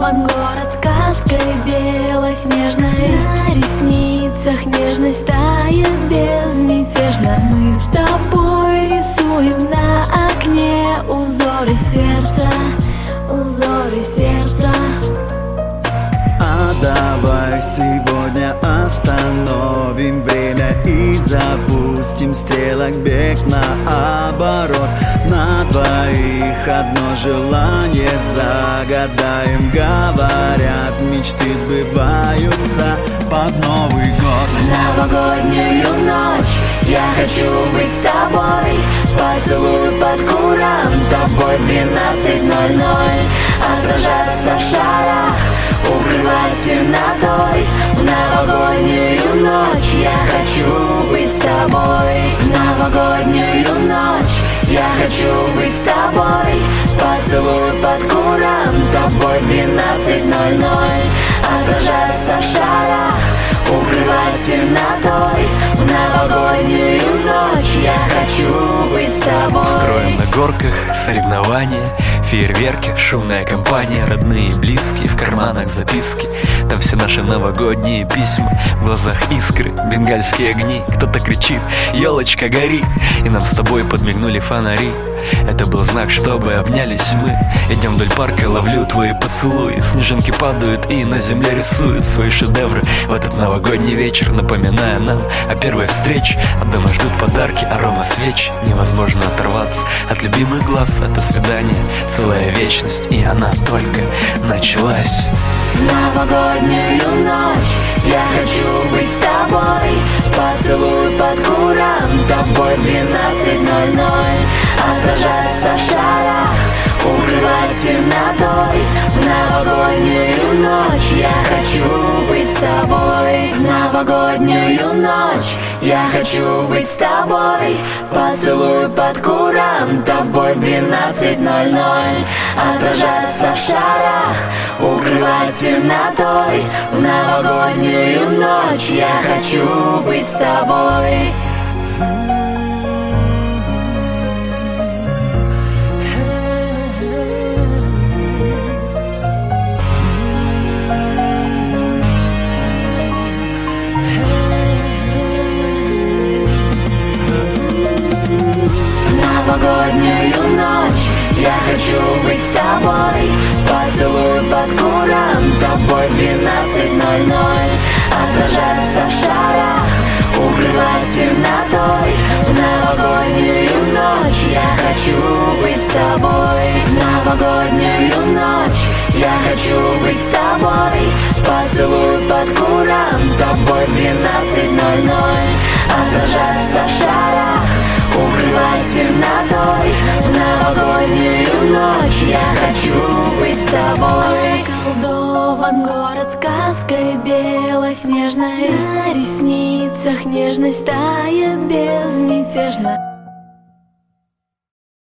Заколдован город сказкой белоснежной. На ресницах нежность тает безмятежно. Мы с тобой рисуем на окне узоры сердца, узоры сердца. А давай сегодня остановим время и запустим стрелок бег наоборот. На двоих одно желание загадаем. Говорят, мечты сбываются под Новый год. В новогоднюю ночь я хочу быть с тобой. Поцелуй под курантом, бой в 12:00. Отражаться в шарах, укрывать темнотой. В новогоднюю ночь я хочу быть с тобой. В новогоднюю ночь я хочу быть с тобой. Поцелуй под курантом, бой в 12:00. Отражаться в шарах, укрывать темнотой. В новогоднюю ночь я хочу быть с тобой. Строим на горках соревнования, фейерверки, шумная компания, родные и близкие, в карманах записки. Там все наши новогодние письма, в глазах искры, бенгальские огни. Кто-то кричит: елочка, гори! И нам с тобой подмигнули фонари. Это был знак, чтобы обнялись мы. Идем вдоль парка, ловлю твои поцелуи. Снежинки падают и на земле рисуют свои шедевры в этот новогодний вечер, напоминая нам о первой встрече. От дома ждут подарки, арома свеч. Невозможно оторваться от любимых глаз. Это свидание, целая вечность, и она только началась. В новогоднюю ночь я хочу быть с тобой. Поцелуй под курантом, бой в 12:00. Отражаться в шарах, укрывать темнотой. В новогоднюю ночь я хочу быть с тобой. В новогоднюю ночь я хочу быть с тобой. Поцелуй под курантом, бой в 12:00. Отражаться в шарах, укрывать темнотой. В новогоднюю ночь я хочу быть с тобой. Новогоднюю ночь я хочу быть с тобой. Поцелуй под курантом, бой в 12:00. Отражаться в шарах, укрывать темнотой. В новогоднюю ночь я хочу быть с тобой. В новогоднюю ночь я хочу быть с тобой. Поцелуй под курантом, бой в 12:00. Отражаться в шарах, укрывать темнотой. В новогоднюю ночь я хочу быть с тобой. Заколдован город сказкой белоснежной. На ресницах нежность тает безмятежно.